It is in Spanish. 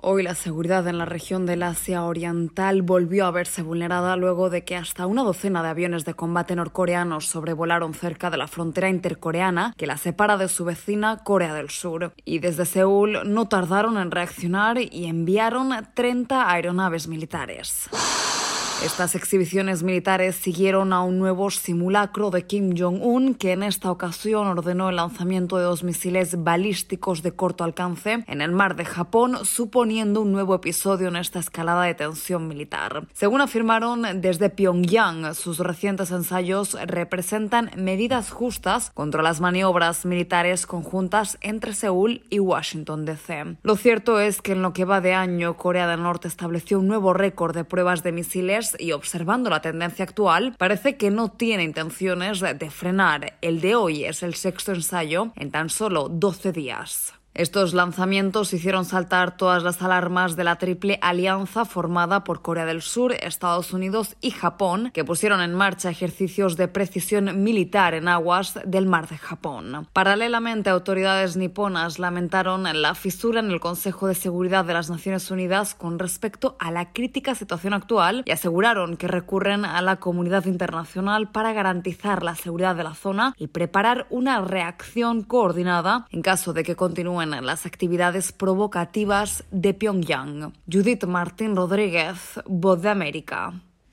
Hoy la seguridad en la región del Asia Oriental volvió a verse vulnerada luego de que hasta una docena de aviones de combate norcoreanos sobrevolaron cerca de la frontera intercoreana que la separa de su vecina Corea del Sur. Y desde Seúl no tardaron en reaccionar y enviaron 30 aeronaves militares. Estas exhibiciones militares siguieron a un nuevo simulacro de Kim Jong-un, que en esta ocasión ordenó el lanzamiento de 2 misiles balísticos de corto alcance en el mar de Japón, suponiendo un nuevo episodio en esta escalada de tensión militar. Según afirmaron desde Pyongyang, sus recientes ensayos representan medidas justas contra las maniobras militares conjuntas entre Seúl y Washington DC. Lo cierto es que en lo que va de año, Corea del Norte estableció un nuevo récord de pruebas de misiles y, observando la tendencia actual, parece que no tiene intenciones de frenar. El de hoy es el 6º ensayo en tan solo 12 días. Estos lanzamientos hicieron saltar todas las alarmas de la triple alianza formada por Corea del Sur, Estados Unidos y Japón, que pusieron en marcha ejercicios de precisión militar en aguas del mar de Japón. Paralelamente, autoridades niponas lamentaron la fisura en el Consejo de Seguridad de las Naciones Unidas con respecto a la crítica situación actual y aseguraron que recurren a la comunidad internacional para garantizar la seguridad de la zona y preparar una reacción coordinada en caso de que continúen las actividades provocativas de Pyongyang. Judith Martín Rodríguez, Voz de América.